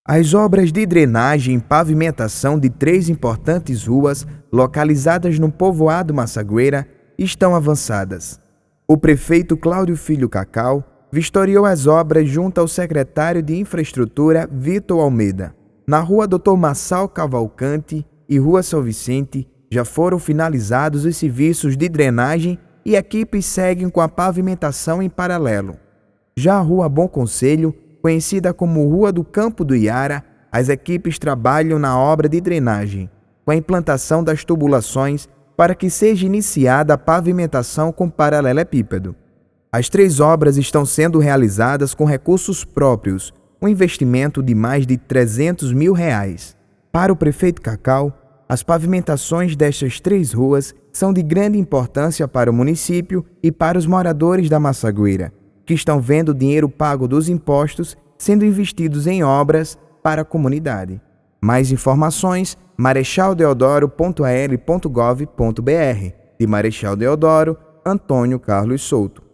As obras de drenagem e pavimentação de 3 importantes ruas localizadas no povoado Massagueira estão avançadas. O prefeito Cláudio Filho Cacau vistoriou as obras junto ao secretário de Infraestrutura Vitor Almeida. Na rua Dr. Massal Cavalcante e rua São Vicente já foram finalizados os serviços de drenagem e equipes seguem com a pavimentação em paralelo. Já a rua Bom Conselho, conhecida como Rua do Campo do Iara, as equipes trabalham na obra de drenagem, com a implantação das tubulações para que seja iniciada a pavimentação com paralelepípedo. As 3 obras estão sendo realizadas com recursos próprios, um investimento de mais de R$300 mil. Para o prefeito Cacau, as pavimentações destas 3 ruas são de grande importância para o município e para os moradores da Massagueira, que estão vendo o dinheiro pago dos impostos sendo investidos em obras para a comunidade. Mais informações, marechaldeodoro.al.gov.br. De Marechal Deodoro, Antônio Carlos Souto.